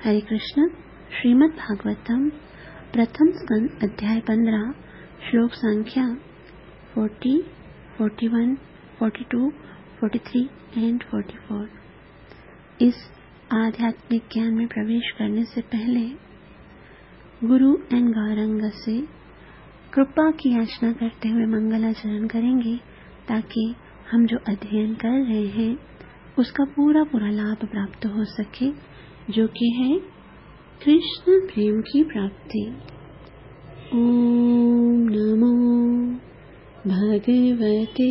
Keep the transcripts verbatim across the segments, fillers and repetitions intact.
हरे कृष्ण। श्रीमद् भागवतम प्रथम स्कंद अध्याय पंद्रह श्लोक संख्या forty, forty one, forty two, forty three and forty four. इस आध्यात्मिक ज्ञान में प्रवेश करने से पहले गुरु एंड गौरंग से कृपा की याचना करते हुए मंगलाचरण करेंगे ताकि हम जो अध्ययन कर रहे हैं उसका पूरा पूरा लाभ प्राप्त हो सके, जो कि है कृष्ण प्रेम की प्राप्ति। ओम नमो भगवते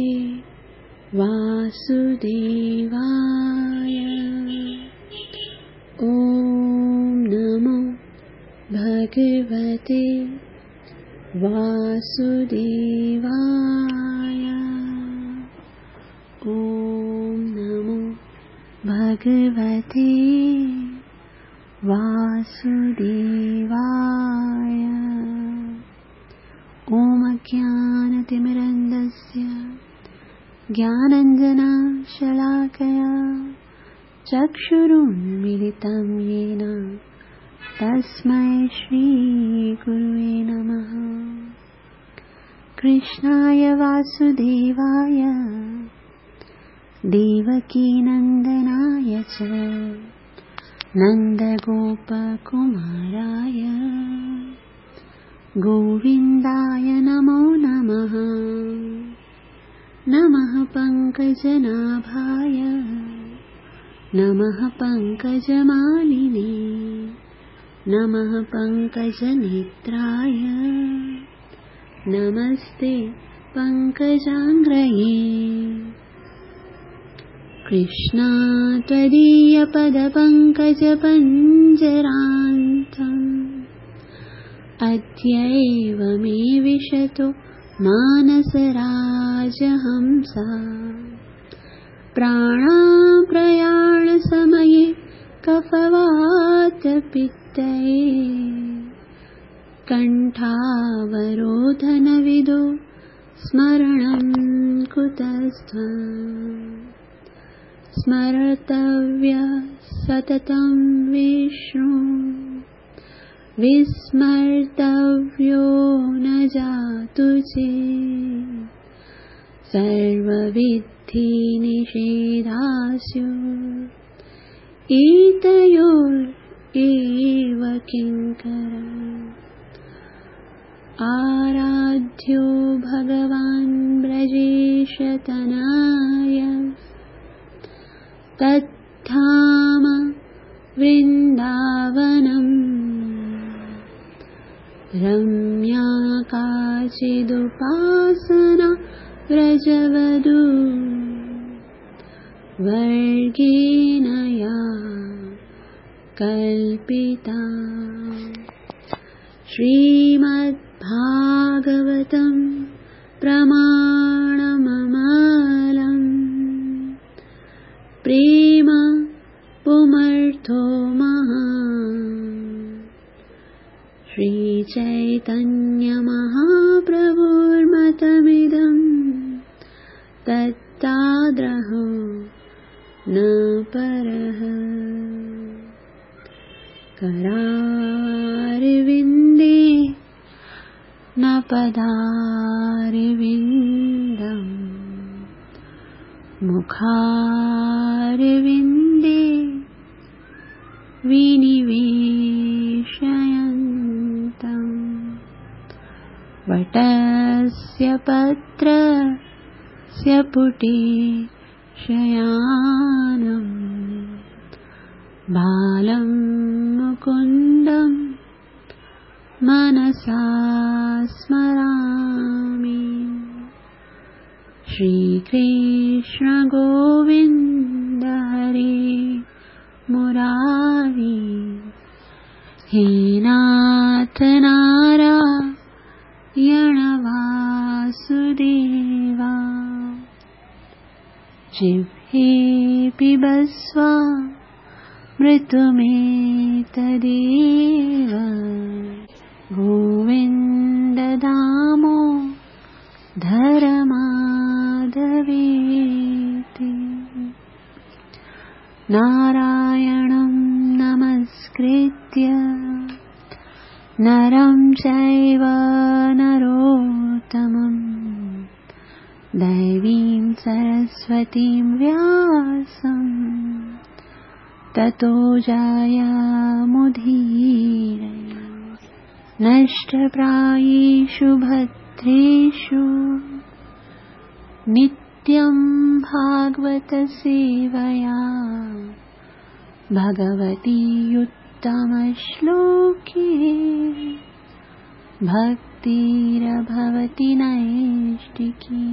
वासुदेवाय। ओम नमो भगवते वासुदेवाय। ओम नमो भगवते वासुदेवाय। ओम अज्ञानतिमिरन्धस्य ज्ञानाञ्जनशलाकया चक्षुरुन्मीलितं येन तस्मै श्रीगुरुवे नमः। कृष्णाय वासुदेवाय देवकीनन्दनाय च नन्दगोपकुमाराय गोविन्दाय नमो नमः। नमः पङ्कजनाभाय नमः पङ्कजमालिने नमः पङ्कजनेत्राय नमस्ते पङ्कजाङ्घ्रये। कृष्णा त्वदीयपदपङ्कजपञ्जरान्तम् अद्यैव मे विशतो मानसराजहंसा। प्राणाप्रयाणसमये कफवातपित्तये कण्ठावरोधनविदो स्मरणं कुतस्त्वम्। स्मर्तव्यः सततं विष्णु विस्मर्तव्यो न जातु चेत्। सर्वविद्धि निषेधास्यो एतयोरेव किङ्करः। आराध्यो भगवान् ब्रजेशतनय तद्धाम वृन्दावनम्। रम्या काचिदुपासना व्रजवधू वर्गेण या कल्पिता। श्रीमद्भागवतं प्रमाणममलम् प्रेम पुमर्थो महान्। श्रीचैतन्यमहाप्रभुर्मतमिदं तत्ताद्रहो न परः। करारविन्दे न पदारविन्दम् मुखारविन्दे विनिवेशयन्तम्। वटस्य पत्रस्य पुटे शयानम् बालं मुकुन्दं मनसा स्मरामि। श्रीकृष्ण गोविन्द हरे मुरारी। हे नाथ नारायण वासुदेवा। जिह्वे पिबस्व मृतुमेतदेव। गोविन्द दामोदर माधवेति। नारायणं नमस्कृत्य नमस्कृत्य नरं चैव नरोत्तमं दैवीं सरस्वतीं व्यासं ततो जयमुदीरये। नष्टप्रायेषु भद्रेषु नित्यं भागवतसेवया भगवती उत्तमश्लोके भक्तिरभवति नैष्टिकी।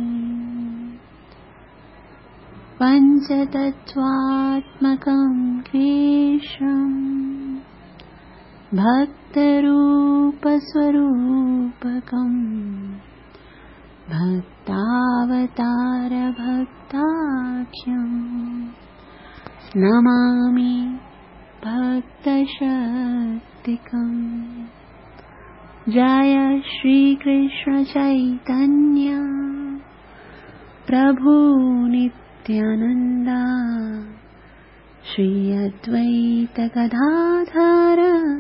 पञ्चतत्त्वात्मकं क्लेशम् भक्तरूपस्वरूपकम् भक्तावतारभक्ताख्यम् नमामि भक्तशक्तिकम्। जय श्री कृष्ण चैतन्य प्रभु नित्यानंदा श्री अद्वैत गदाधर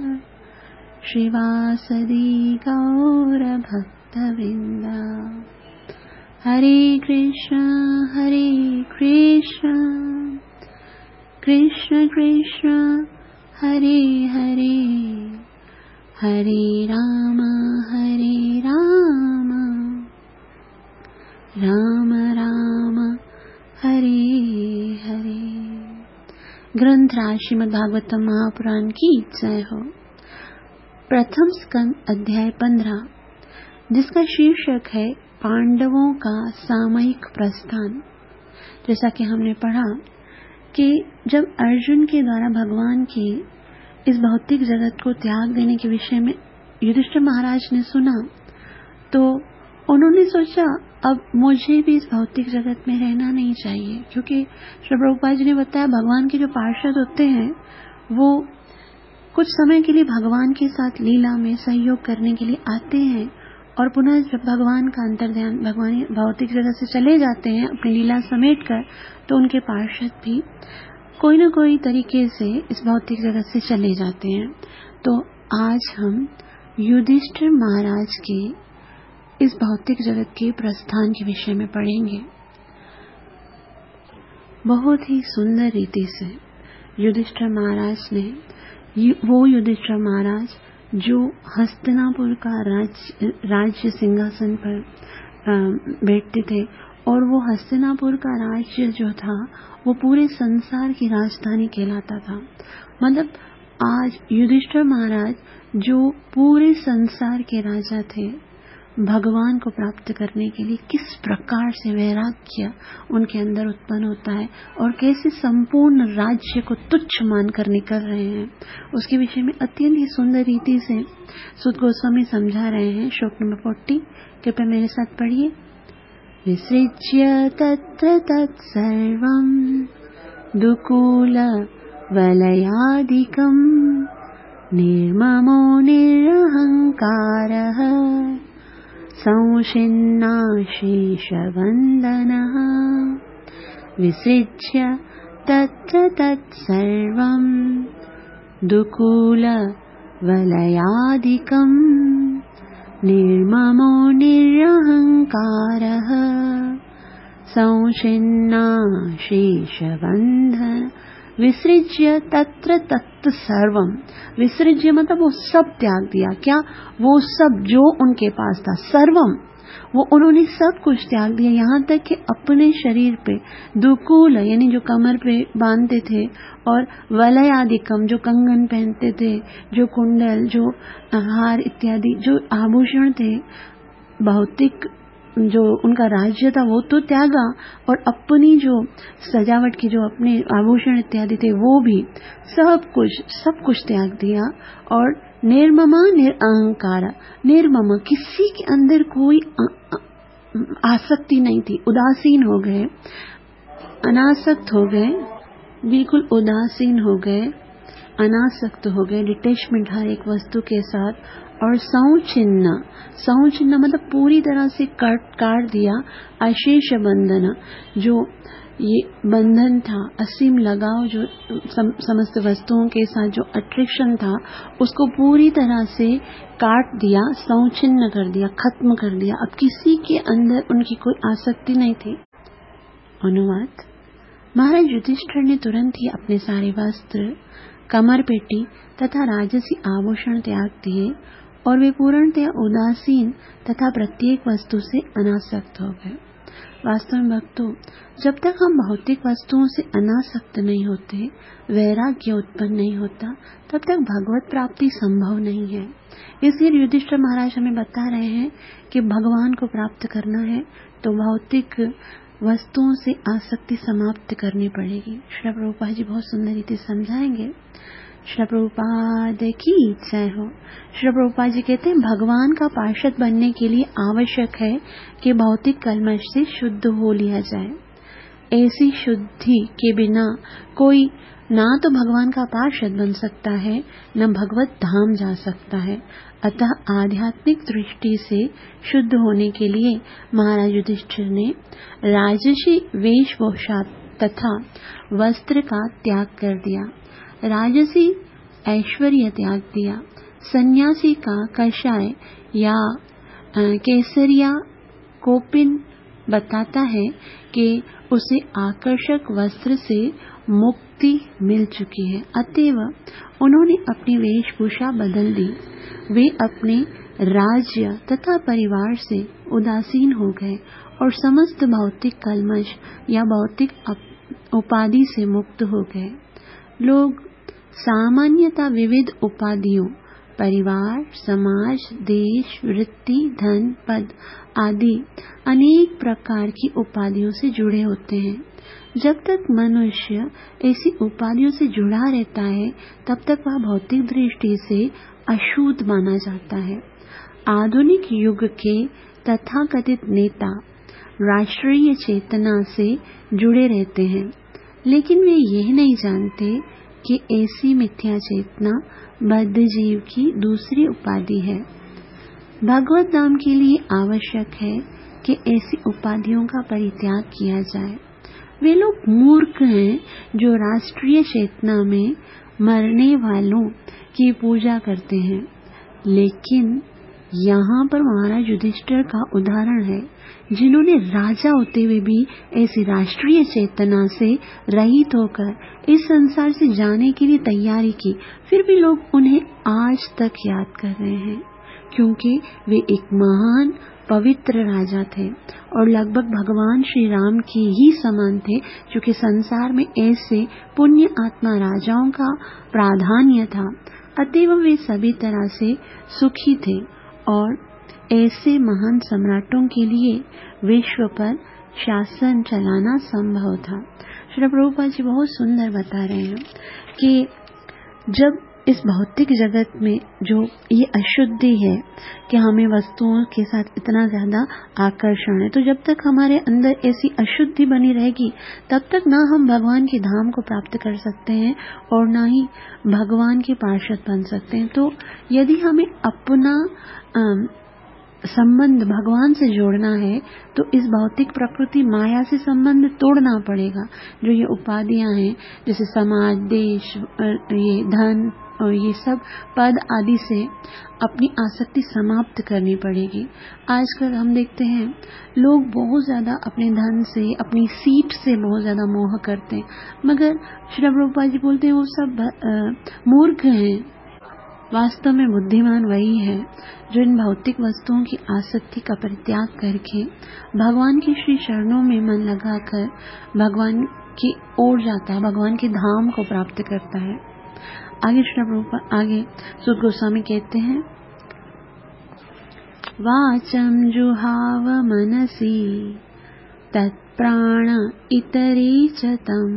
श्रीवासदि गौर भक्तवृंदा। हरे कृष्ण हरे कृष्ण कृष्ण कृष्ण हरे हरे हरे राम हरे राम राम राम हरे हरे। ग्रंथराज श्रीमद् भागवतम महापुराण की जय हो। प्रथम स्कंद अध्याय पंद्रह, जिसका शीर्षक है पांडवों का सामयिक प्रस्थान। जैसा कि हमने पढ़ा कि जब अर्जुन के द्वारा भगवान की इस भौतिक जगत को त्याग देने के विषय में युधिष्ठिर महाराज ने सुना तो उन्होंने सोचा अब मुझे भी इस भौतिक जगत में रहना नहीं चाहिए, क्योंकि श्री प्रभुपाद जी ने बताया भगवान के जो पार्षद होते हैं वो कुछ समय के लिए भगवान के साथ लीला में सहयोग करने के लिए आते हैं और पुनः जब भगवान का अंतर्ध्यान भगवान भौतिक जगत से चले जाते हैं अपनी लीला समेट कर, तो उनके पार्षद भी कोई न कोई तरीके से इस भौतिक जगत से चले जाते हैं। तो आज हम युधिष्ठिर महाराज के इस भौतिक जगत के प्रस्थान के विषय में पढ़ेंगे। बहुत ही सुंदर रीति से युधिष्ठिर महाराज ने, वो युधिष्ठिर महाराज जो हस्तिनापुर का राज्य राज्य सिंहासन पर बैठते थे, और वो हस्तिनापुर का राज्य जो था वो पूरे संसार की राजधानी कहलाता था। मतलब आज युधिष्ठिर महाराज जो पूरे संसार के राजा थे, भगवान को प्राप्त करने के लिए किस प्रकार से वैराग्य उनके अंदर उत्पन्न होता है और कैसे संपूर्ण राज्य को तुच्छ मानकर निकल रहे हैं, उसके विषय में अत्यंत ही सुंदर रीति से सुत गोस्वामी समझा रहे हैं। श्लोक नंबर फोर्टी, कृपया मेरे साथ पढ़िए। विसृज्य तत्र तत्सर्वं दुकूल वलयादिकं निर्ममो निरहंकारः संशिन्नाशीषवन्दनः। विसृज्य तत्र तत्सर्वं दुकूल वलयादिकं निर्ममो निरहंकारः संशिन्नाशीषवन्दनः। विसृज्य तत्र तत् सर्वम, विसृज्य मतलब वो सब त्याग दिया। क्या? वो सब जो उनके पास था, सर्वम वो उन्होंने सब कुछ त्याग दिया, यहाँ तक कि अपने शरीर पे दुकूल यानी जो कमर पे बांधते थे और वलय आदिकम जो कंगन पहनते थे, जो कुंडल, जो हार इत्यादि जो आभूषण थे, भौतिक जो उनका राज्य था वो तो त्यागा, और अपनी जो सजावट की जो अपने आभूषण इत्यादि थे वो भी सब कुछ सब कुछ त्याग दिया। और निर्ममा निरअहंकार, निर्मम किसी के अंदर कोई आसक्ति नहीं थी, उदासीन हो गए, अनासक्त हो गए, बिल्कुल उदासीन हो गए, अनासक्त हो गए, डिटैचमेंट हर एक वस्तु के साथ। और संचिन्न, संचिन्न मतलब पूरी तरह से काट काट दिया, अशेष बंधन जो ये बंधन था, असीम लगाव जो सम, समस्त वस्तुओं के साथ जो अट्रैक्शन था, उसको पूरी तरह से काट दिया, सौचिन्न कर दिया, खत्म कर दिया। अब किसी के अंदर उनकी कोई आसक्ति नहीं थी। अनुवाद: महाराज युधिष्ठिर ने तुरंत ही अपने सारे वस्त्र, कमर पेटी तथा राजसी आभूषण त्याग दिए और वे पूर्णतया उदासीन तथा प्रत्येक वस्तु से अनासक्त हो गए। वास्तव में भक्तों, जब तक हम भौतिक वस्तुओं से अनासक्त नहीं होते, वैराग्य उत्पन्न नहीं होता, तब तक भगवत प्राप्ति संभव नहीं है। इसलिए युधिष्ठिर महाराज हमें बता रहे हैं कि भगवान को प्राप्त करना है तो भौतिक वस्तुओं से आसक्ति समाप्त करनी पड़ेगी। श्री प्रभुपाद जी बहुत सुंदर रीति समझाएंगे। श्री प्रभुपाद की जय हो। श्री प्रभुपाद जी कहते हैं, भगवान का पार्षद बनने के लिए आवश्यक है कि भौतिक कल्मश से शुद्ध हो लिया जाए। ऐसी शुद्धि के बिना कोई ना तो भगवान का पार्षद बन सकता है, न भगवत धाम जा सकता है। अतः आध्यात्मिक दृष्टि से शुद्ध होने के लिए महाराज युधिष्ठिर ने राजसी वेशभूषा तथा वस्त्र का त्याग कर दिया, राजसी ऐश्वर्य त्याग दिया। सन्यासी का कषाय या केसरिया कोपिन बताता है कि उसे आकर्षक वस्त्र से मुक्ति मिल चुकी है, अतएव उन्होंने अपनी वेशभूषा बदल दी। वे अपने राज्य तथा परिवार से उदासीन हो गए और समस्त भौतिक कल्मश या भौतिक उपाधि से मुक्त हो गए। लोग सामान्यतः विविध उपाधियों, परिवार, समाज, देश, वृत्ति, धन, पद आदि अनेक प्रकार की उपाधियों से जुड़े होते हैं। जब तक मनुष्य ऐसी उपाधियों से जुड़ा रहता है, तब तक वह भौतिक दृष्टि से अशुद्ध माना जाता है। आधुनिक युग के तथाकथित नेता राष्ट्रीय चेतना से जुड़े रहते हैं, लेकिन वे यह नहीं जानते कि ऐसी मिथ्या चेतना बद्ध जीव की दूसरी उपाधि है। भगवत धाम के लिए आवश्यक है कि ऐसी उपाधियों का परित्याग किया जाए। वे लोग मूर्ख हैं जो राष्ट्रीय चेतना में मरने वालों की पूजा करते हैं। लेकिन यहाँ पर महाराज युधिष्ठिर का उदाहरण है, जिन्होंने राजा होते हुए भी ऐसी राष्ट्रीय चेतना से रहित होकर इस संसार से जाने के लिए तैयारी की, फिर भी लोग उन्हें आज तक याद कर रहे हैं, क्योंकि वे एक महान पवित्र राजा थे और लगभग भगवान श्री राम के ही समान थे, क्योंकि संसार में ऐसे पुण्य आत्मा राजाओं का प्राधान्य था। अतएव वे सभी तरह से सुखी थे और ऐसे महान सम्राटों के लिए विश्व पर शासन चलाना संभव था। श्री प्रभुपाद जी बहुत सुंदर बता रहे हैं कि जब इस भौतिक जगत में जो ये अशुद्धि है कि हमें वस्तुओं के साथ इतना ज्यादा आकर्षण है, तो जब तक हमारे अंदर ऐसी अशुद्धि बनी रहेगी, तब तक ना हम भगवान के धाम को प्राप्त कर सकते हैं और ना ही भगवान के पार्षद बन सकते हैं। तो यदि हमें अपना अम, संबंध भगवान से जोड़ना है, तो इस भौतिक प्रकृति माया से संबंध तोड़ना पड़ेगा। जो ये उपाधियां हैं, जैसे समाज, देश, ये धन और ये सब पद आदि से अपनी आसक्ति समाप्त करनी पड़ेगी। आजकल हम देखते हैं लोग बहुत ज्यादा अपने धन से, अपनी सीट से बहुत ज्यादा मोह करते हैं, मगर श्री प्रभुपाद जी बोलते हैं वो सब मूर्ख हैं। वास्तव में बुद्धिमान वही है जो इन भौतिक वस्तुओं की आसक्ति का परित्याग करके भगवान की श्री चरणों में मन लगाकर भगवान की ओर जाता है, भगवान के धाम को प्राप्त करता है। आगे श्री प्रभुपाद आगे सुत गोस्वामी कहते हैं, वाचम जुहाव मनसी तत्प्राण इतरे च तम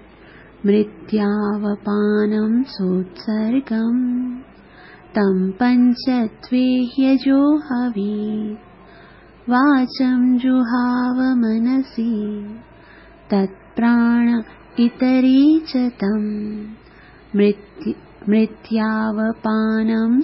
मृत्यावपानम सोत्सर्गम तम पंचत्वे ह्यजो हवी। वाचम जुहाव मनसी तत्प्राण इतरे च तम मृत्यावपानम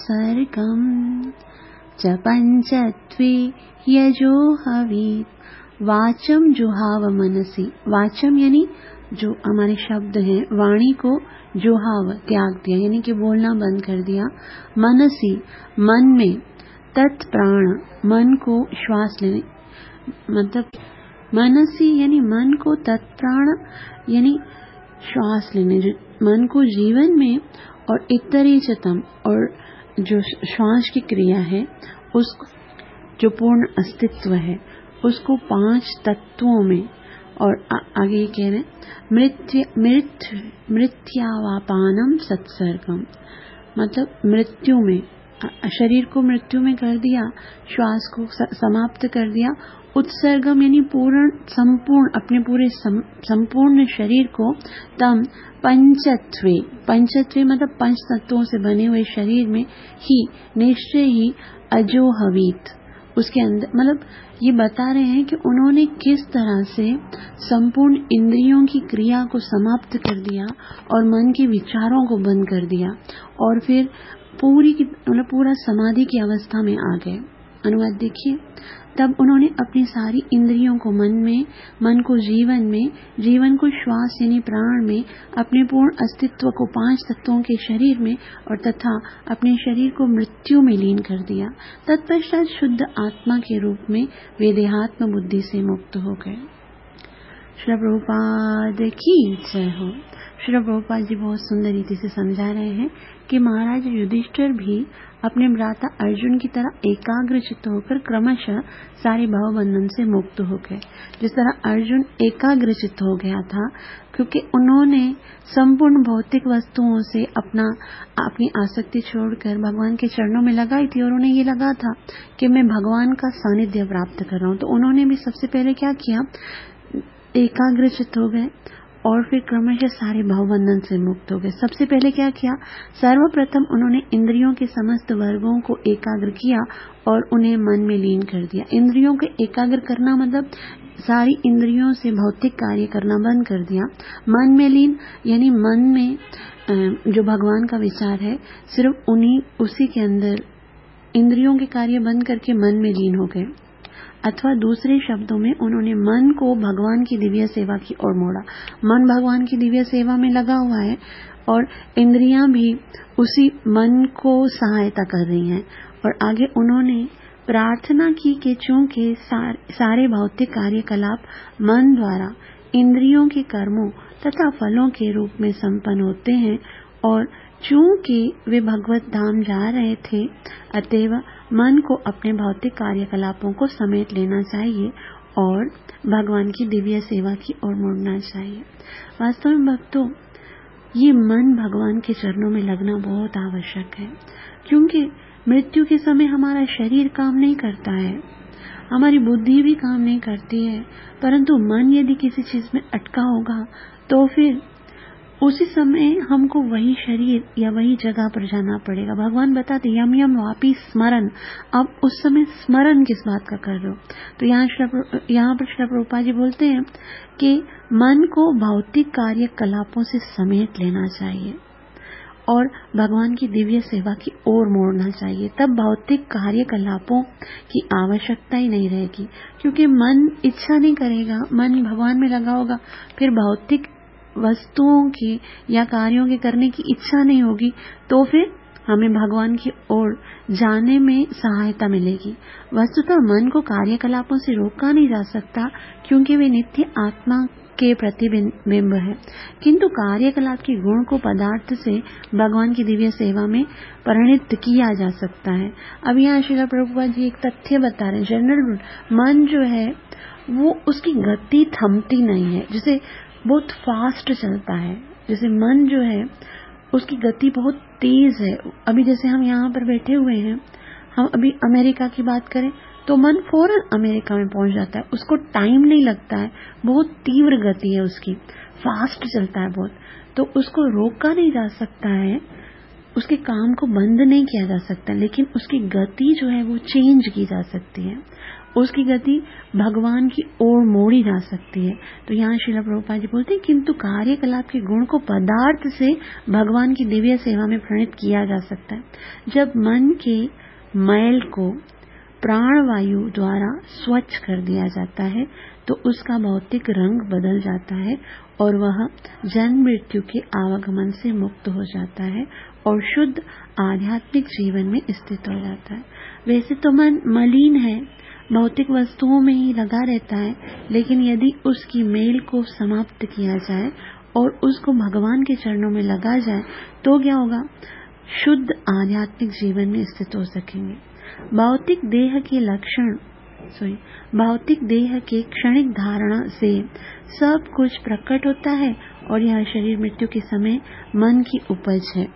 सोत्सर्गम च पंचत्वे ह्यजो हवी। वाचम जुहाव मनसी, वाचम यानी जो हमारे शब्द हैं, वाणी को जुहाव त्याग दिया यानी कि बोलना बंद कर दिया, मनसी मन में, तत्प्राण मन को श्वास लेने, मतलब मनसी यानी मन को, तत्प्राण यानी श्वास लेने, जो मन को जीवन में, और इतरेचतम और जो श्वास की क्रिया है उसको, जो पूर्ण अस्तित्व है उसको पांच तत्वों में, और आ, आगे कह रहे मृत्य मृत्यु मृत्यावापानम सत्सर्गम, मतलब मृत्यु में, शरीर को मृत्यु में कर दिया, श्वास को समाप्त कर दिया, उत्सर्गम यानी पूर्ण संपूर्ण अपने पूरे सम, संपूर्ण शरीर को, तम पंचत्वे, पंचत्वे मतलब पंच तत्वों से बने हुए शरीर में ही निश्चय ही अजोहवीत, उसके अंदर, मतलब ये बता रहे हैं कि उन्होंने किस तरह से संपूर्ण इंद्रियों की क्रिया को समाप्त कर दिया और मन के विचारों को बंद कर दिया, और फिर पूरी की मतलब पूरा समाधि की अवस्था में आ गए। अनुवाद देखिए, तब उन्होंने अपनी सारी इंद्रियों को मन में, मन को जीवन में, जीवन को श्वास यानी प्राण में, अपने पूर्ण अस्तित्व को पांच तत्वों के शरीर में, और तथा अपने शरीर को मृत्यु में लीन कर दिया। तत्पश्चात शुद्ध आत्मा के रूप में वे देहात्म बुद्धि से मुक्त हो गए। श्री प्रभुपाद की जय हो। श्री प्रभुपाद जी बहुत सुंदर रीति से समझा रहे हैं कि महाराज युधिष्ठिर भी अपने भ्राता अर्जुन की तरह एकाग्र चित्त होकर क्रमशः सारे भाव बंधन से मुक्त हो गए। जिस तरह अर्जुन एकाग्र चित्त हो गया था, क्योंकि उन्होंने संपूर्ण भौतिक वस्तुओं से अपना अपनी आसक्ति छोड़कर भगवान के चरणों में लगाई थी, और उन्हें ये लगा था कि मैं भगवान का सानिध्य प्राप्त कर रहा हूँ। तो उन्होंने भी सबसे पहले क्या किया, एकाग्र चित्त हो गए और फिर क्रमशः सारे भावबंधन से मुक्त हो गए। सबसे पहले क्या किया, सर्वप्रथम उन्होंने इंद्रियों के समस्त वर्गों को एकाग्र किया और उन्हें मन में लीन कर दिया। इंद्रियों को एकाग्र करना मतलब सारी इंद्रियों से भौतिक कार्य करना बंद कर दिया। मन में लीन यानी मन में जो भगवान का विचार है सिर्फ उन्हीं उसी के अंदर इंद्रियों के कार्य बंद करके मन में लीन हो गए, अथवा दूसरे शब्दों में उन्होंने मन को भगवान की दिव्य सेवा की ओर मोड़ा। मन भगवान की दिव्य सेवा में लगा हुआ है और इंद्रियां भी उसी मन को सहायता कर रही हैं। और आगे उन्होंने प्रार्थना की कि चूंकि सार, सारे भौतिक कार्यकलाप मन द्वारा इंद्रियों के कर्मों तथा फलों के रूप में संपन्न होते हैं और चूंकि वे भगवत धाम जा रहे थे, अतएव मन को अपने भौतिक कार्यकलापों को समेट लेना चाहिए और भगवान की दिव्य सेवा की ओर मुड़ना चाहिए। वास्तव में भक्तों, ये मन भगवान के चरणों में लगना बहुत आवश्यक है, क्योंकि मृत्यु के समय हमारा शरीर काम नहीं करता है, हमारी बुद्धि भी काम नहीं करती है, परंतु मन यदि किसी चीज में अटका होगा तो फिर उसी समय हमको वही शरीर या वही जगह पर जाना पड़ेगा। भगवान बताते यम यम वापी स्मरण, अब उस समय स्मरण किस बात का कर रहे हो। तो यहाँ यहाँ पर श्री प्रभुपाद जी बोलते हैं कि मन को भौतिक कार्यकलापों से समेट लेना चाहिए और भगवान की दिव्य सेवा की ओर मोड़ना चाहिए। तब भौतिक कार्यकलापों की आवश्यकता ही नहीं रहेगी, क्योंकि मन इच्छा नहीं करेगा, मन भगवान में लगा होगा, फिर भौतिक वस्तुओं की या कार्यों के करने की इच्छा नहीं होगी, तो फिर हमें भगवान की ओर जाने में सहायता मिलेगी। वस्तुतः मन को कार्यकलापों से रोका नहीं जा सकता, क्योंकि वे नित्य आत्मा के प्रतिबिंब है, किंतु कार्यकलाप के गुण को पदार्थ से भगवान की दिव्य सेवा में परिणित किया जा सकता है। अब यहाँ श्रील प्रभुपाद जी एक तथ्य बता रहे हैं, जनरल मन जो है वो उसकी गति थमती नहीं है, जैसे बहुत फास्ट चलता है, जैसे मन जो है उसकी गति बहुत तेज है। अभी जैसे हम यहाँ पर बैठे हुए हैं, हम अभी अमेरिका की बात करें तो मन फौरन अमेरिका में पहुंच जाता है, उसको टाइम नहीं लगता है, बहुत तीव्र गति है उसकी, फास्ट चलता है बहुत। तो उसको रोका नहीं जा सकता है, उसके काम को बंद नहीं किया जा सकता, लेकिन उसकी गति जो है वो चेंज की जा सकती है, उसकी गति भगवान की ओर मोड़ी जा सकती है। तो यहाँ श्रील प्रभुपाद जी बोलते हैं किंतु कार्यकलाप के गुण को पदार्थ से भगवान की दिव्य सेवा में प्रणीत किया जा सकता है। जब मन के मैल को प्राणवायु द्वारा स्वच्छ कर दिया जाता है तो उसका भौतिक रंग बदल जाता है और वह जन्म मृत्यु के आवागमन से मुक्त हो जाता है और शुद्ध आध्यात्मिक जीवन में स्थित हो जाता है। वैसे तो मन मलिन है, भौतिक वस्तुओं में ही लगा रहता है, लेकिन यदि उसकी मेल को समाप्त किया जाए और उसको भगवान के चरणों में लगा जाए तो क्या होगा? शुद्ध आध्यात्मिक जीवन में स्थित हो सकेंगे। भौतिक देह के लक्षण सॉरी भौतिक देह के क्षणिक धारणा से सब कुछ प्रकट होता है और यह शरीर मृत्यु के समय मन की उपज है।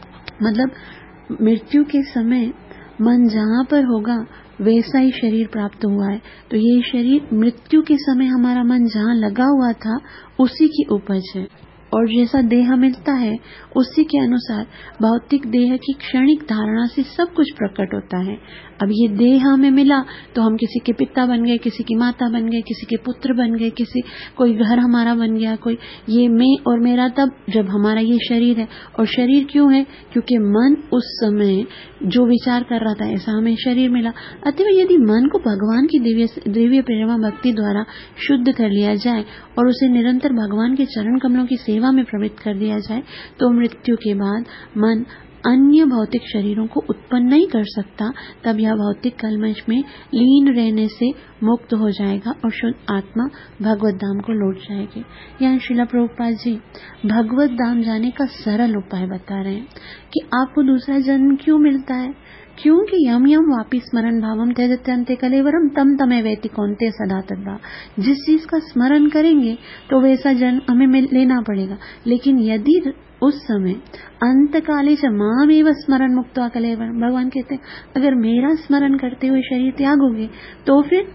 मतलब मृत्यु के समय मन जहाँ पर होगा वैसा ही शरीर प्राप्त हुआ है। तो ये शरीर मृत्यु के समय हमारा मन जहाँ लगा हुआ था उसी की उपज है और जैसा देह मिलता है उसी के अनुसार भौतिक देह की क्षणिक धारणा से सब कुछ प्रकट होता है। अब ये देह हमें मिला तो हम किसी के पिता बन गए, किसी की माता बन गए, किसी के पुत्र बन गए, किसी कोई घर हमारा बन गया, कोई ये मैं और मेरा तब जब हमारा ये शरीर है। और शरीर क्यों है? क्योंकि मन उस समय जो विचार कर रहा था ऐसा हमें शरीर मिला। अतः यदि मन को भगवान की दिव्य दिव्य प्रेमा भक्ति द्वारा शुद्ध कर लिया जाए और उसे निरंतर भगवान के चरण कमलों की सेवा में प्रवृत्त कर दिया जाए तो मृत्यु के बाद मन अन्य भौतिक शरीरों को उत्पन्न नहीं कर सकता। तब यह भौतिक कलमश में लीन रहने से मुक्त हो जाएगा और शुद्ध आत्मा भगवत धाम को लौट जाएगी। यहाँ श्रीला प्रभुपाद जी भगवत धाम जाने का सरल उपाय बता रहे हैं कि आपको दूसरा जन्म क्यों मिलता है। क्योंकि यम यम वापि स्मरण भावम त्यजत्यन्ते कलेवरम तम तमे वेति कौन्ते सदा तद्वा। जिस चीज का स्मरण करेंगे तो वैसा जन्म हमें लेना पड़ेगा। लेकिन यदि उस समय अंतकाले च मामेव स्मरण मुक्त्वा कलेवरम, भगवान कहते हैं अगर मेरा स्मरण करते हुए शरीर त्यागोगे तो फिर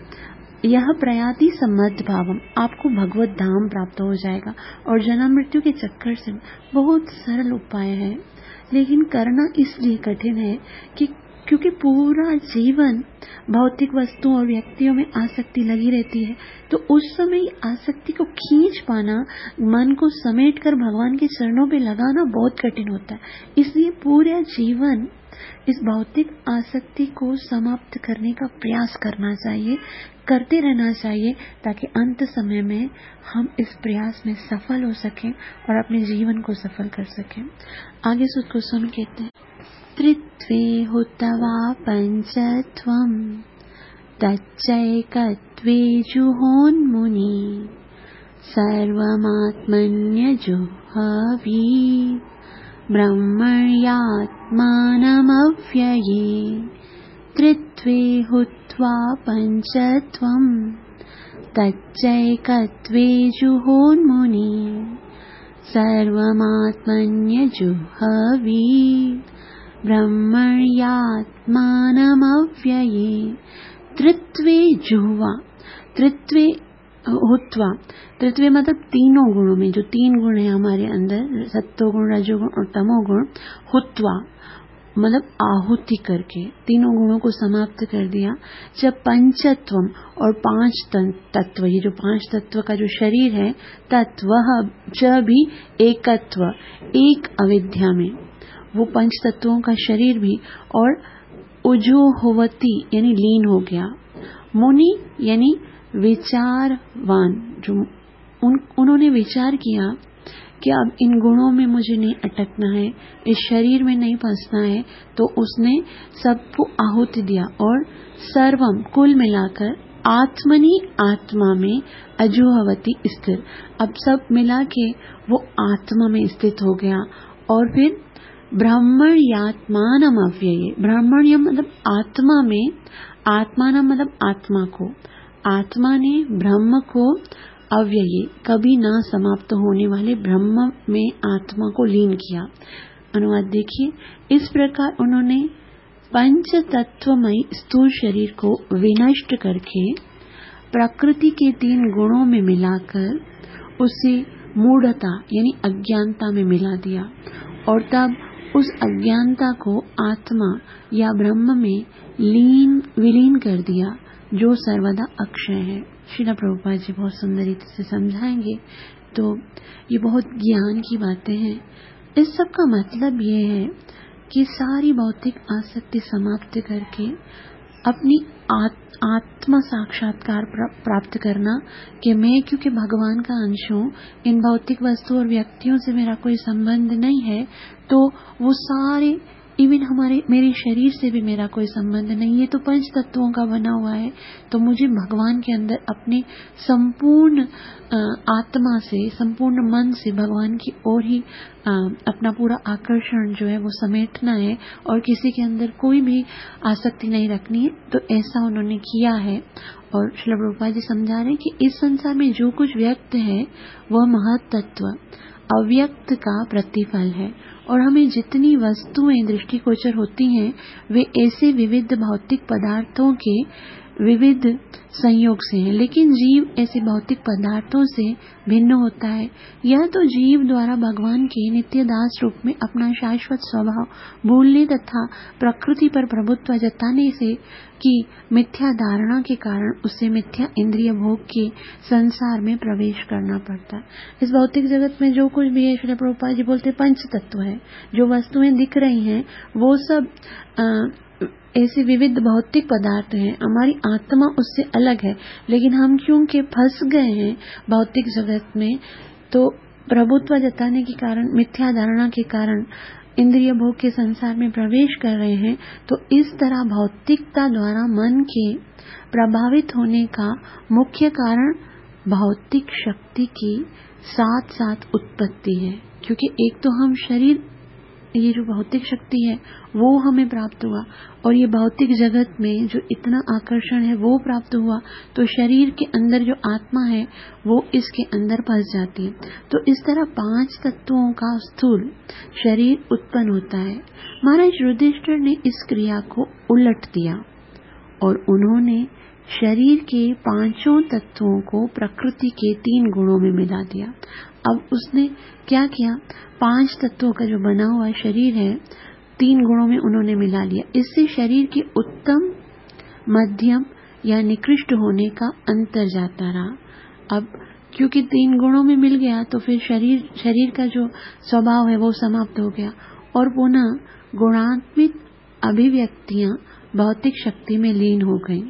यह प्रयाति सम्मत भावम, आपको भगवत धाम प्राप्त हो जाएगा। और जन्म मृत्यु के चक्कर से बहुत सरल उपाय है, लेकिन करना इसलिए कठिन है कि क्योंकि पूरा जीवन भौतिक वस्तुओं और व्यक्तियों में आसक्ति लगी रहती है। तो उस समय आसक्ति को खींच पाना, मन को समेटकर भगवान के चरणों पे लगाना बहुत कठिन होता है। इसलिए पूरा जीवन इस भौतिक आसक्ति को समाप्त करने का प्रयास करना चाहिए, करते रहना चाहिए, ताकि अंत समय में हम इस प्रयास में सफल हो सकें और अपने जीवन को सफल कर सकें। आगे सुध को सुन कहते हैं, त्रित्वे हुतवा पंचत्वं तच्चैकत्वे जुहोन्मुनि सर्वमात्मन्यजुह्वी ब्रह्मण्यात्मानमव्यये। त्रित्वे हुत्वा पंचत्वं तच्चैकत्वे जुहोन्मुनि सर्वमात्मन्यजुह्वी ब्रह्मण्यात्मानमव्यये। त्रित्वे जुह्वा, त्रित्वे हुत्वा, त्रित्वे मतलब तीनों गुणों में, जो तीन गुण है हमारे अंदर, सत्वगुण, रजोगुण और तमोगुण, हुत्वा मतलब आहुति करके तीनों गुणों को समाप्त कर दिया। जब पंचत्वम और पांच तत्व, ये जो पांच तत्व का जो शरीर है, तत्व च भी एकत्व, एक अविद्या में वो पंच तत्वों का शरीर भी, और उजुहोवती यानी लीन हो गया। मुनि यानी विचारवान, जो उन, उन्होंने विचार किया कि अब इन गुणों में मुझे नहीं अटकना है, इस शरीर में नहीं फंसना है, तो उसने सबको आहुति दिया और सर्वम कुल मिलाकर आत्मनि आत्मा में अजुहवती स्थिर, अब सब मिला के वो आत्मा में स्थित हो गया। और फिर ब्रह्मण्यात्मानम अव्यये, ब्रह्मण्य मतलब आत्मा में, आत्मानम मतलब आत्मा को, आत्मा ने ब्रह्म को, अव्यये कभी ना समाप्त होने वाले ब्रह्म में आत्मा को लीन किया। अनुवाद देखिए, इस प्रकार उन्होंने पंच तत्वमयी स्थूल शरीर को विनष्ट करके प्रकृति के तीन गुणों में मिलाकर उसे मूढ़ता यानी अज्ञानता में मिला दिया, और तब उस अज्ञानता को आत्मा या ब्रह्म में लीन विलीन कर दिया, जो सर्वदा अक्षय है। श्रीला प्रभुपाद जी बहुत सुंदर रीति से समझाएंगे। तो ये बहुत ज्ञान की बातें हैं। इस सब का मतलब ये है कि सारी भौतिक आसक्ति समाप्त करके अपनी आत्मा साक्षात्कार प्राप्त करना कि मैं क्योंकि भगवान का अंश हूँ, इन भौतिक वस्तु और व्यक्तियों से मेरा कोई संबंध नहीं है, तो वो सारे इवन हमारे मेरे शरीर से भी मेरा कोई संबंध नहीं है, तो पंच तत्वों का बना हुआ है। तो मुझे भगवान के अंदर अपने संपूर्ण आत्मा से, संपूर्ण मन से भगवान की ओर ही अपना पूरा आकर्षण जो है वो समेटना है और किसी के अंदर कोई भी आसक्ति नहीं रखनी है। तो ऐसा उन्होंने किया है। और श्रील प्रभुपाद जी समझा रहे हैं कि इस संसार में जो कुछ व्यक्त है वह महत् तत्व अव्यक्त का प्रतिफल है, और हमें जितनी वस्तुएं दृष्टिगोचर होती हैं वे ऐसे विविध भौतिक पदार्थों के विविध संयोग से हैं, लेकिन जीव ऐसे भौतिक पदार्थों से भिन्न होता है। यह तो जीव द्वारा भगवान के नित्य दास रूप में अपना शाश्वत स्वभाव भूलने तथा प्रकृति पर प्रभुत्व जताने से की मिथ्या धारणा के कारण उसे मिथ्या इंद्रिय भोग के संसार में प्रवेश करना पड़ता है। इस भौतिक जगत में जो कुछ भी है, श्री प्रभुपाद जी बोलते पंच तत्व है, जो वस्तुएं दिख रही हैं वो सब आ, ऐसे विविध भौतिक पदार्थ हैं। हमारी आत्मा उससे अलग है, लेकिन हम क्योंकि फंस गए हैं भौतिक जगत में, तो प्रभुत्व जताने के कारण, मिथ्या धारणा के कारण इंद्रिय भोग के संसार में प्रवेश कर रहे हैं। तो इस तरह भौतिकता द्वारा मन के प्रभावित होने का मुख्य कारण भौतिक शक्ति की साथ साथ उत्पत्ति है, क्योंकि एक तो हम शरीर, ये जो भौतिक शक्ति है वो हमें प्राप्त हुआ, और ये भौतिक जगत में जो इतना आकर्षण है वो प्राप्त हुआ, तो शरीर के अंदर जो आत्मा है वो इसके अंदर फंस जाती है। तो इस तरह पांच तत्वों का स्थूल शरीर उत्पन्न होता है। महाराज युधिष्ठिर ने इस क्रिया को उलट दिया और उन्होंने शरीर के पांचों तत्वों को प्रकृति के तीन गुणों में मिला दिया। अब उसने क्या किया, पांच तत्वों का जो बना हुआ शरीर है तीन गुणों में उन्होंने मिला लिया। इससे शरीर के उत्तम, मध्यम या निकृष्ट होने का अंतर जाता रहा। अब क्योंकि तीन गुणों में मिल गया तो फिर शरीर शरीर का जो स्वभाव है वो समाप्त हो गया, और पुनः गुणात्मिक अभिव्यक्तियां भौतिक शक्ति में लीन हो गईं।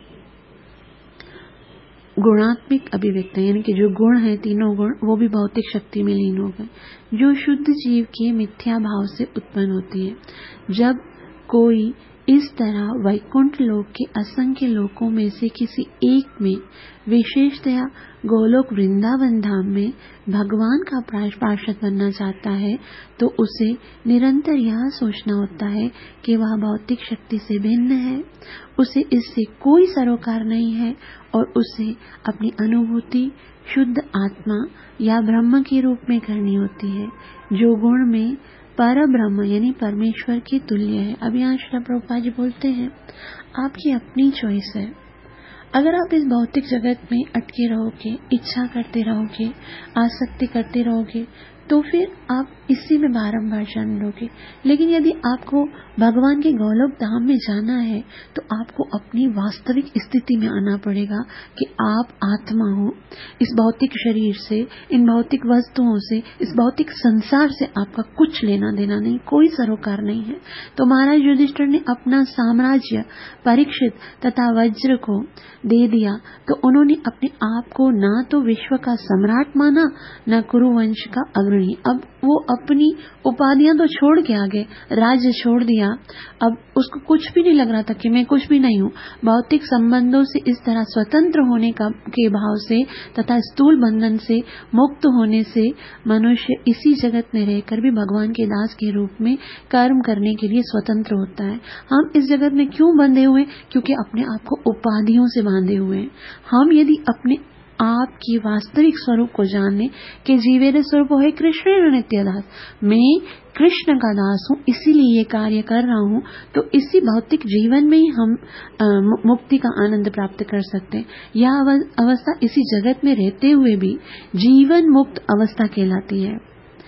गुणात्मिक अभिव्यक्ति यानी कि जो गुण है, तीनों गुण, वो भी भौतिक शक्ति में लीन हो गए, जो शुद्ध जीव के मिथ्या भाव से उत्पन्न होती है। जब कोई इस तरह वैकुंठ लोक के असंख्य लोकों में से किसी एक में, विशेषतया गोलोक वृंदावन धाम में भगवान का पार्षद बनना चाहता है, तो उसे निरंतर यह सोचना होता है कि वह भौतिक शक्ति से भिन्न है, उसे इससे कोई सरोकार नहीं है, और उसे अपनी अनुभूति शुद्ध आत्मा या ब्रह्म के रूप में करनी होती है, जो गुण में पर ब्रह्म यानी परमेश्वर की तुल्य है। अब यहाँ श्री प्रभुपाद जी बोलते हैं, आपकी अपनी चॉइस है। अगर आप इस भौतिक जगत में अटके रहोगे, इच्छा करते रहोगे, आसक्ति करते रहोगे, तो फिर आप इसी में बारंबार जन्म लोगे। लेकिन यदि आपको भगवान के गोलोक धाम में जाना है, तो आपको अपनी वास्तविक स्थिति में आना पड़ेगा कि आप आत्मा हो। इस भौतिक शरीर से, इन भौतिक वस्तुओं से, इस भौतिक संसार से आपका कुछ लेना देना नहीं, कोई सरोकार नहीं है। तो महाराज युधिष्ठिर ने अपना साम्राज्य परीक्षित तथा वज्र को दे दिया, तो उन्होंने अपने आप को न तो विश्व का सम्राट माना, न कुरुवंश का अग्रणी। अब वो अपनी उपाधियां तो छोड़ के आ गए, राज्य छोड़ दिया। अब उसको कुछ भी नहीं लग रहा था कि मैं कुछ भी नहीं हूँ। भौतिक संबंधों से इस तरह स्वतंत्र होने का के भाव से तथा स्थूल बंधन से मुक्त होने से मनुष्य इसी जगत में रहकर भी भगवान के दास के रूप में कर्म करने के लिए स्वतंत्र होता है। हम इस जगत में क्यों बंधे हुए? क्योंकि अपने आप को उपाधियों से बांधे हुए हैं। हम यदि अपने आप की वास्तविक स्वरूप को जाने कि जीवेर स्वरूप है कृष्ण नित्य दास, मैं कृष्ण का दास हूँ, इसीलिए ये कार्य कर रहा हूँ, तो इसी भौतिक जीवन में ही हम आ, मुक्ति का आनंद प्राप्त कर सकते हैं। यह अवस्था इसी जगत में रहते हुए भी जीवन मुक्त अवस्था कहलाती है।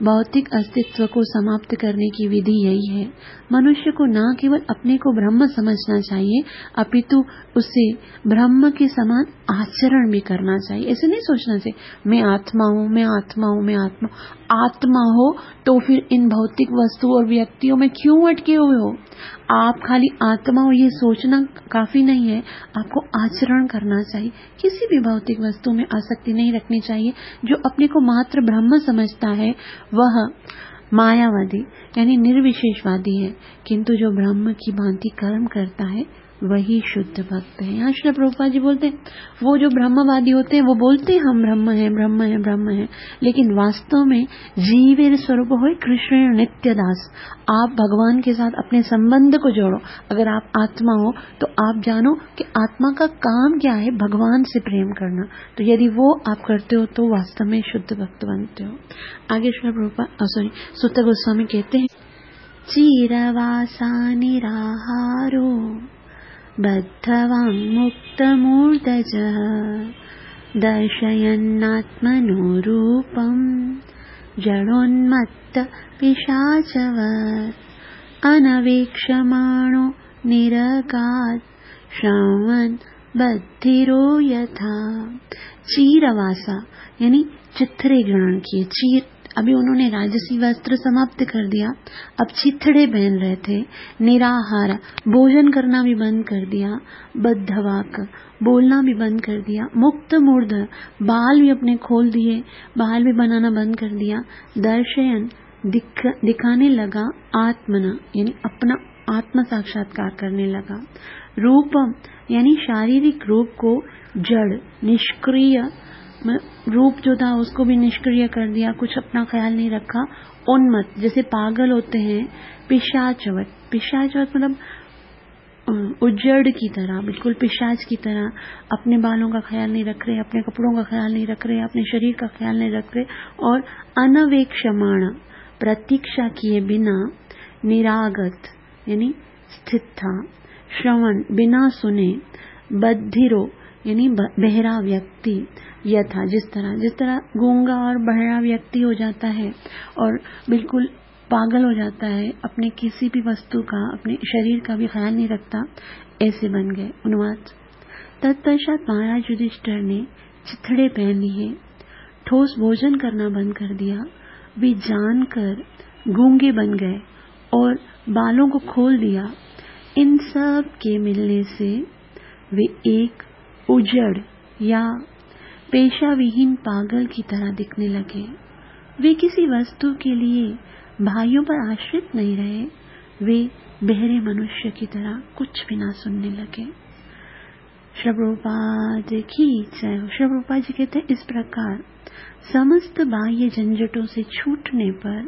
भौतिक अस्तित्व को समाप्त करने की विधि यही है। मनुष्य को न केवल अपने को ब्रह्म समझना चाहिए, अपितु उसे ब्रह्म के समान आचरण भी करना चाहिए। ऐसे नहीं सोचना चाहिए मैं आत्मा हूँ, मैं आत्मा हूँ, मैं आत्मा आत्मा हो तो फिर इन भौतिक वस्तु और व्यक्तियों में क्यों अटके हुए हो। आप खाली आत्मा हो ये सोचना काफी नहीं है, आपको आचरण करना चाहिए। किसी भी भौतिक वस्तु में आसक्ति नहीं रखनी चाहिए। जो अपने को मात्र ब्रह्म समझता है वह मायावादी यानी निर्विशेषवादी है, किंतु जो ब्रह्म की भांति कर्म करता है वही शुद्ध भक्त है। यहाँ श्री प्रभुपाद जी बोलते हैं वो जो ब्रह्मवादी होते हैं वो बोलते हैं हम ब्रह्म हैं, ब्रह्म हैं, ब्रह्म हैं, लेकिन वास्तव में जीवेर स्वरूप हो कृष्ण नित्य दास। आप भगवान के साथ अपने संबंध को जोड़ो। अगर आप आत्मा हो तो आप जानो कि आत्मा का काम क्या है, भगवान से प्रेम करना। तो यदि वो आप करते हो तो वास्तव में शुद्ध भक्त बनते हो। आगे श्री प्रभुपाद सॉरी सुत गोस्वामी कहते हैं चिरवासा निराहारो बद्धवान् मुक्तमूर्धजः दर्शयन्नात्मनो रूपं जडोन्मत्त पिशाचवत् अनवेक्षमाणो निरगात् श्रवन् बधिरो यथा। चीरवासा यानी चिथड़े ग्रहण किए। चीर अभी उन्होंने राजसी वस्त्र समाप्त कर दिया, अब चिथड़े पहन रहे थे। निराहार भोजन करना भी बंद कर दिया। बद्धवाक बोलना भी बंद कर दिया। मुक्त मूर्ध बाल भी अपने खोल दिए, बाल भी बनाना बंद कर दिया। दर्शयन दिख, दिखाने लगा आत्मना यानी अपना आत्म साक्षात्कार करने लगा। रूपम यानी शारीरिक रूप को जड़ निष्क्रिय रूप जो था उसको भी निष्क्रिय कर दिया, कुछ अपना ख्याल नहीं रखा। उन्मत्त जैसे पागल होते हैं। पिशाचवत पिशाचवत मतलब उज्जड़ की तरह, बिल्कुल पिशाच की तरह अपने बालों का ख्याल नहीं रख रहे, अपने कपड़ों का ख्याल नहीं रख रहे, अपने शरीर का ख्याल नहीं रख रहे। और अनवेक्षमाण प्रतीक्षा किए बिना निरागत यानी स्थित था। श्रवण बिना सुने। बधिरो यानी बहरा व्यक्ति यथा जिस तरह जिस तरह गूंगा और बहरा व्यक्ति हो जाता है और बिल्कुल पागल हो जाता है, अपने किसी भी वस्तु का अपने शरीर का भी ख्याल नहीं रखता, ऐसे बन गए। अनुवाद तत्पश्चात महाराज युधिष्ठिर ने चिथड़े पहन लिए, ठोस भोजन करना बंद कर दिया, वे जानकर गूंगे बन गए और बालों को खोल दिया। इन सब के मिलने से वे एक उजड़ या पेशा विहीन पागल की तरह दिखने लगे। वे किसी वस्तु के लिए भाइयों पर आश्रित नहीं रहे, वे बहरे मनुष्य की तरह कुछ भी ना सुनने लगे। श्री प्रभुपाद की जय हो। श्री प्रभुपाद जी कहते हैं इस प्रकार समस्त बाह्य झंझटों से छूटने पर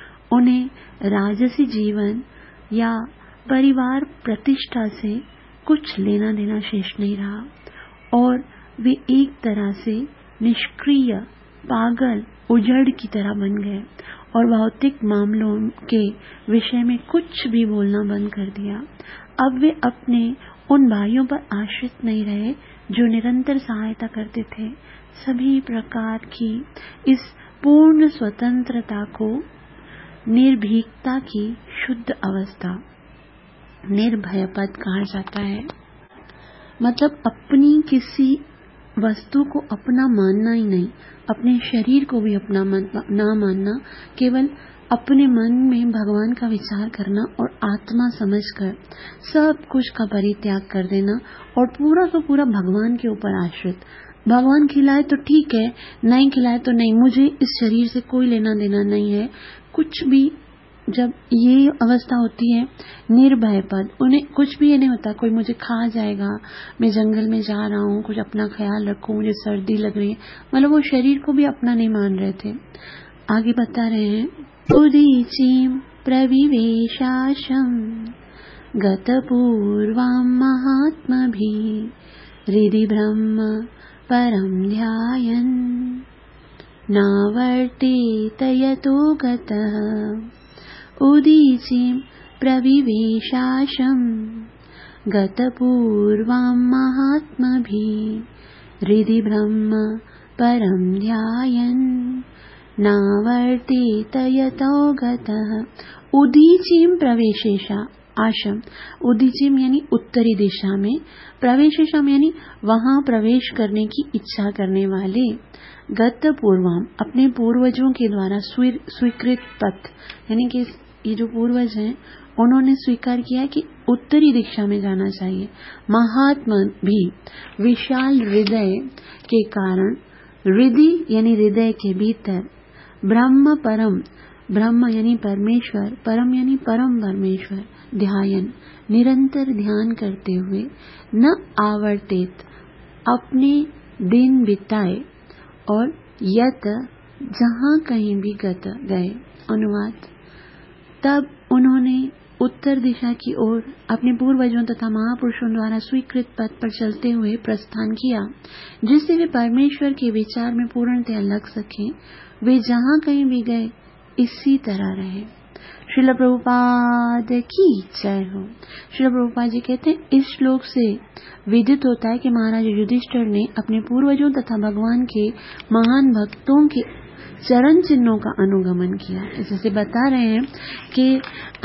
उन्हें राजसी जीवन या परिवार प्रतिष्ठा से कुछ लेना देना शेष नहीं रहा और वे एक तरह से निष्क्रिय पागल उजड़ की तरह बन गए और भौतिक मामलों के विषय में कुछ भी बोलना बंद कर दिया। अब वे अपने उन भाइयों पर आश्रित नहीं रहे जो निरंतर सहायता करते थे। सभी प्रकार की इस पूर्ण स्वतंत्रता को निर्भीकता की शुद्ध अवस्था निर्भय पद कहा जाता है। मतलब अपनी किसी वस्तु को अपना मानना ही नहीं, अपने शरीर को भी अपना ना मानना, केवल अपने मन में भगवान का विचार करना और आत्मा समझकर सब कुछ का परित्याग कर देना और पूरा का पूरा भगवान के ऊपर आश्रित। भगवान खिलाए तो ठीक है, नहीं खिलाए तो नहीं, मुझे इस शरीर से कोई लेना देना नहीं है कुछ भी। जब ये अवस्था होती है निर्भय पद, उन्हें कुछ भी ये नहीं होता कोई मुझे खा जाएगा, मैं जंगल में जा रहा हूँ, कुछ अपना ख्याल रखो, मुझे सर्दी लग रही है। मतलब वो शरीर को भी अपना नहीं मान रहे थे। आगे बता रहे हैं उदीचीं प्रविवेशाशं गतपूर्वां महात्मभिः हृदि ब्रह्म परं ध्यायन् नावर्तेत यतो गतः। उदीचीं प्रविवेशाशं गतपूर्वां महात्मभिः हृदि ब्रह्म परं ध्यायन् नावर्तेत यतो गतः। उदीचीं प्रवेशेशा, आशम, उदीचीम यानी उत्तरी दिशा में, प्रवेशेशम यानी वहां प्रवेश करने की इच्छा करने वाले, गत पूर्वम अपने पूर्वजों के द्वारा स्वीकृत पथ, यानी कि ये जो पूर्वज हैं उन्होंने स्वीकार किया कि उत्तरी दिशा में जाना चाहिए। महात्मा भी विशाल हृदय के कारण, हृदय यानी हृदय के भीतर, ब्रह्म परम, ब्रह्म यानी परमेश्वर, परम यानी परम परमेश्वर, ध्यान निरंतर ध्यान करते हुए, न आवर्तेत अपने दिन बिताए, और यत जहां कहीं भी गत गए। अनुवाद, तब उन्होंने उत्तर दिशा की ओर अपने पूर्वजों तथा महापुरुषों द्वारा स्वीकृत पथ पर चलते हुए प्रस्थान किया, जिससे वे परमेश्वर के विचार में पूर्णतया लग सकें। वे जहां कहीं भी गए इसी तरह रहे। श्रील प्रभुपाद की जय हो। श्रील प्रभुपाद जी कहते हैं, इस श्लोक से विदित होता है कि महाराज युधिष्ठिर ने अपने पूर्वजों तथा भगवान के महान भक्तों के चरण चिन्हों का अनुगमन किया। जैसे बता रहे हैं कि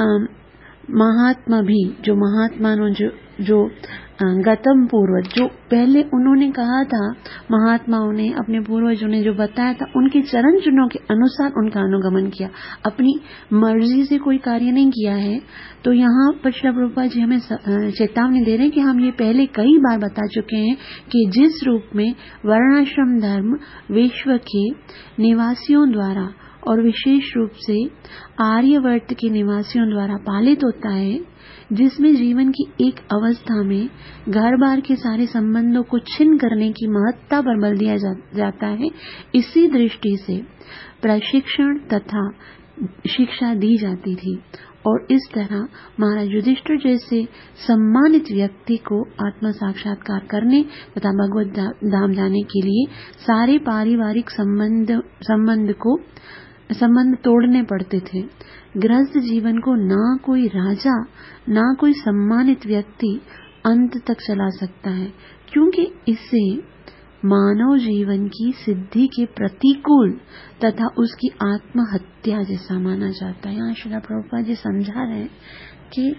महात्मा भी, जो महात्मा जो जो गतम पूर्वज, जो पहले उन्होंने कहा था, महात्माओं ने अपने पूर्वजों ने जो बताया था, उनके चरण चिन्हों के अनुसार उनका अनुगमन किया, अपनी मर्जी से कोई कार्य नहीं किया है। तो यहाँ पर श्रील प्रभुपाद जी हमें चेतावनी दे रहे हैं कि हम ये पहले कई बार बता चुके हैं कि जिस रूप में वर्णाश्रम धर्म विश्व के निवासियों द्वारा और विशेष रूप से आर्यवर्त के निवासियों द्वारा पालित होता है, जिसमें जीवन की एक अवस्था में घर बार के सारे संबंधों को छिन्न करने की महत्ता पर बल दिया जा, जाता है, इसी दृष्टि से प्रशिक्षण तथा शिक्षा दी जाती थी। और इस तरह महाराज युधिष्ठिर जैसे सम्मानित व्यक्ति को आत्म साक्षात्कार करने तथा भगवत धाम जाने के लिए सारे पारिवारिक संबंध संबंध को संबंध तोड़ने पड़ते थे। गृहस्थ जीवन को ना कोई राजा ना कोई सम्मानित व्यक्ति अंत तक चला सकता है, क्योंकि इसे मानव जीवन की सिद्धि के प्रतिकूल तथा उसकी आत्महत्या जैसा माना जाता है। यहाँ श्रील प्रभुपाद जी समझा रहे हैं कि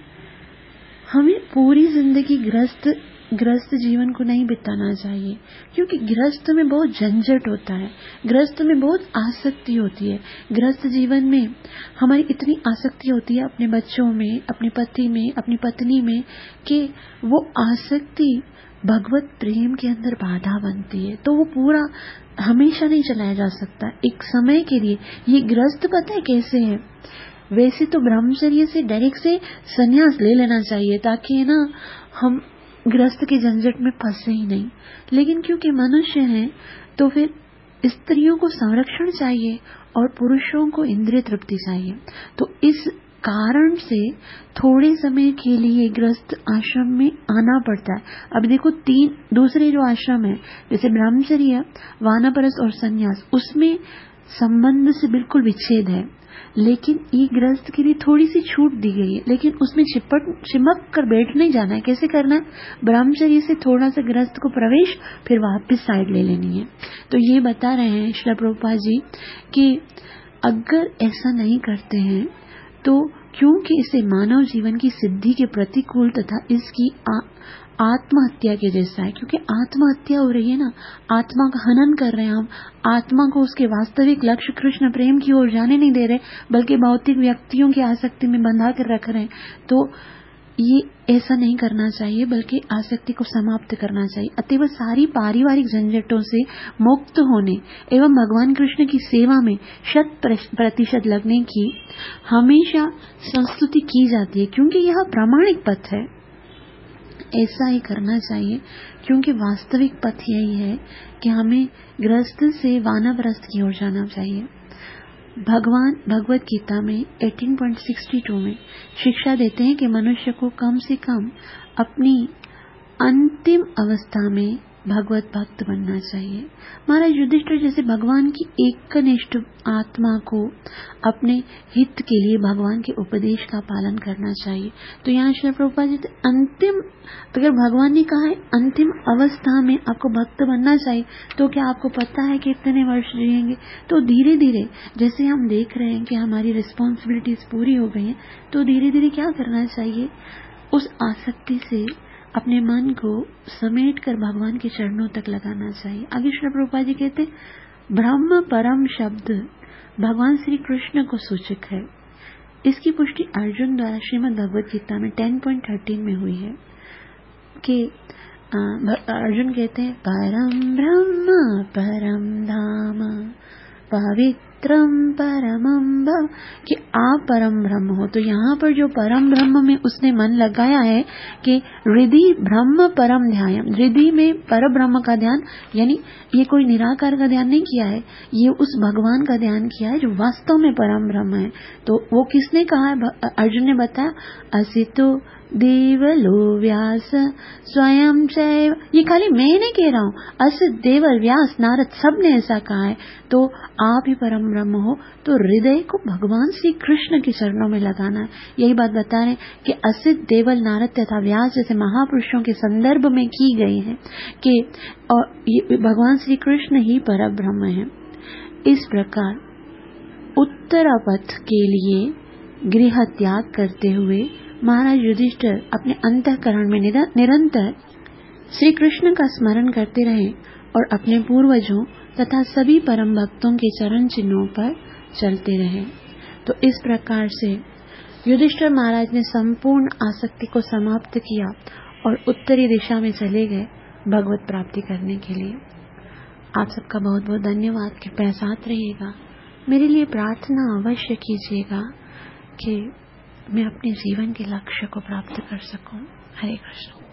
हमें पूरी जिंदगी गृहस्थ गृहस्थ जीवन को नहीं बिताना चाहिए, क्योंकि गृहस्थ में बहुत झंझट होता है, गृहस्थ में बहुत आसक्ति होती है। गृहस्थ जीवन में हमारी इतनी आसक्ति होती है अपने बच्चों में, अपने पति में, अपनी पत्नी में, कि वो आसक्ति भगवत प्रेम के अंदर बाधा बनती है। तो वो पूरा हमेशा नहीं चलाया जा सकता, एक समय के लिए। ये गृहस्थ पता है कैसे है? वैसे तो ब्रह्मचर्य से डायरेक्ट से संन्यास ले लेना चाहिए, ताकि ना हम गृहस्थ के झंझट में फंसे ही नहीं। लेकिन क्योंकि मनुष्य हैं तो फिर स्त्रियों को संरक्षण चाहिए और पुरुषों को इंद्रिय तृप्ति चाहिए। तो इस कारण से थोड़े समय के लिए गृहस्थ आश्रम में आना पड़ता है। अब देखो, तीन दूसरे जो आश्रम है, जैसे ब्रह्मचर्य, वानप्रस्थ और संन्यास, उसमें संबंध से बिल्कुल विच्छेद है, लेकिन ये गृहस्थ के लिए थोड़ी सी छूट दी गई है। लेकिन उसमें चिपट चिमक कर बैठ नहीं जाना है। कैसे करना है? ब्रह्मचर्य से थोड़ा सा गृहस्थ को प्रवेश, फिर वापस साइड ले लेनी है। तो ये बता रहे हैं श्रील प्रभुपाद जी कि अगर ऐसा नहीं करते हैं तो, क्योंकि इसे मानव जीवन की सिद्धि के प्रतिकूल तथा इसकी आ, आत्महत्या के जैसा है। क्योंकि आत्महत्या हो रही है ना, आत्मा का हनन कर रहे हैं हम, आत्मा को उसके वास्तविक लक्ष्य कृष्ण प्रेम की ओर जाने नहीं दे रहे, बल्कि भौतिक व्यक्तियों की आसक्ति में बंधा कर रख रहे हैं। तो ये ऐसा नहीं करना चाहिए, बल्कि आसक्ति को समाप्त करना चाहिए। अतएव सारी पारिवारिक झंझटों से मुक्त होने एवं भगवान कृष्ण की सेवा में शत प्रतिशत लगने की हमेशा संस्तुति की जाती है, क्योंकि यह प्रामाणिक पथ है। ऐसा ही करना चाहिए, क्योंकि वास्तविक पथ यही है कि हमें गृहस्थ से वानप्रस्थ की ओर जाना चाहिए। भगवान भगवत गीता में अठारह पॉइंट सिक्सटी टू में शिक्षा देते हैं कि मनुष्य को कम से कम अपनी अंतिम अवस्था में भगवत भक्त बनना चाहिए। महाराज युधिष्ठिर जैसे भगवान की एकनिष्ठ आत्मा को अपने हित के लिए भगवान के उपदेश का पालन करना चाहिए। तो यहाँ श्री प्रभुपाद जी अंतिम, अगर भगवान ने कहा है अंतिम अवस्था में आपको भक्त बनना चाहिए, तो क्या आपको पता है कि इतने वर्ष जिएंगे? तो धीरे धीरे जैसे हम देख रहे हैं कि हमारी रिस्पॉन्सिबिलिटीज पूरी हो गई हैं, तो धीरे धीरे क्या करना चाहिए, उस आसक्ति से अपने मन को समेट कर भगवान के चरणों तक लगाना चाहिए। आगे श्री प्रभुपाद जी कहते ब्रह्म परम शब्द भगवान श्री कृष्ण को सूचक है। इसकी पुष्टि अर्जुन द्वारा श्रीमद् भगवद गीता में टेन पॉइंट थर्टीन में हुई है कि अर्जुन कहते हैं परम ब्रह्म परम धाम पवित्रम परमम भव, कि आप परम ब्रह्म हो। तो यहाँ पर जो परम ब्रह्म में उसने मन लगाया है कि हृदि ब्रह्म परम ध्यान, हृदि में पर ब्रह्म का ध्यान, यानी ये कोई निराकार का ध्यान नहीं किया है, ये उस भगवान का ध्यान किया है जो वास्तव में परम ब्रह्म है। तो वो किसने कहा है? अर्जुन ने बताया असितो देवलो व्यास स्वयं चैव, ये खाली मैं नहीं कह रहा हूँ, असित देवल व्यास नारद सब ने ऐसा कहा है। तो आप ही परम ब्रह्म हो, तो हृदय को भगवान श्री कृष्ण के चरणों में लगाना है। यही बात बता रहे कि असित देवल नारद तथा व्यास जैसे महापुरुषों के संदर्भ में की गई है कि और ये भगवान श्री कृष्ण ही परम ब्रह्म है। इस प्रकार उत्तरापथ के लिए गृह त्याग करते हुए महाराज युधिष्ठिर अपने अंतःकरण में निरंतर श्री कृष्ण का स्मरण करते रहे और अपने पूर्वजों तथा सभी परम भक्तों के चरण चिन्हों पर चलते रहे। तो इस प्रकार से युधिष्ठिर महाराज ने संपूर्ण आसक्ति को समाप्त किया और उत्तरी दिशा में चले गए भगवत प्राप्ति करने के लिए। आप सबका बहुत बहुत धन्यवाद। कृपया साथ रहिएगा, मेरे लिए प्रार्थना अवश्य कीजिएगा कि मैं अपने जीवन के लक्ष्य को प्राप्त कर सकूं। हरे कृष्ण।